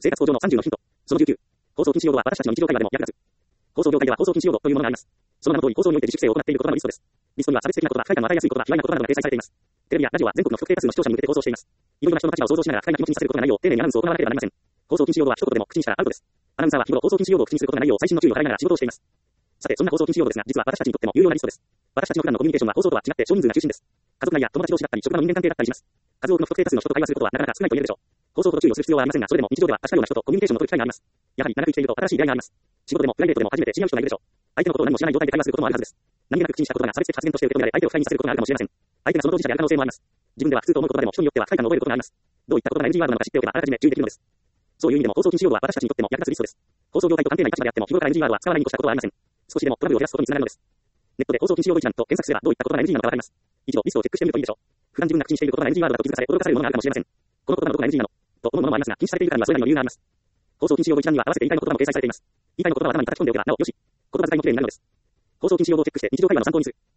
生活向上の30のヒント。その19。放送禁止用語は私たちの日常会話でも役立つ。放送業界では放送禁止用語というものがあります。その名の通り放送において自主規制を行っている言葉のリストです。リストには差別的な言葉、不快感を与えやすい言葉、卑猥な言葉などが掲載されています。テレビやラジオは全国の不特定多数の視聴者に向けて放送しています。いろいろな人の立場を想像しながら不快な気持ちにさせることがないよう丁寧にアナウンスを行わなければなりません。放送禁止用語は一言でも口にしたらアウトです。アナウンサーは日頃放送禁止用語を口にすることがないよう細心の注意を払いながら仕事をしています。さて、そんな放送禁止用語ですが、実は私たちにとっても有用なリストです。私たちの普段のコミュニケーションは放送とは違って少人数が中心です。家族内や友達同士だったり、職場の人間関係だったりします。数多くの不特定多数の人と会話することはなかなか少ないと言えるでしょう。放送ほど注意をする必要はありませんが、それでも日常では確かような人とコミュニケーションを取る機会があります。やはり長く生きていると新しい出会いがあります。仕事でもプライベートでも初めて知り合う人がいるでしょう。相手のことを何も知らない状態で会話することもあるはずです。何気なく口にした言葉が差別的発言として受け止められ、相手を不快にさせることがあるかもしれません。相手がその当事者である可能性もあります。自分では普通と思う言葉でも人によっては不快感を覚えることがあります。どういった言葉が NG ワードなのか知っておけばあらかじめ注意できるのです。そういう意味でも放送禁止用語は私たちにとっても役立つリストです。放送業界と関係ない立場であっても日頃から NG ワードは使わないに越したことはありません。少しでもトラブルを減らすことにつながるのです。ネットで放送禁止用語一覧と検索すればどういった言葉が NG なのかわかります。一度リストをチェックしてみるといいでしょう。普段自分が口にしている言葉が NG ワードだと気づかされ驚かされるものがあるかもしれません。この言葉のどこが NG なのと思うものもありますが、禁止されているからにはそれなりの理由があります。放送禁止用語一覧には合わせて言いたいの言葉も掲載されています。言いたいの言葉を頭に叩き込んでおけばなおよし。言葉遣いもきれいになるのです。放送禁止用語をチェックして日常会話の参考にする。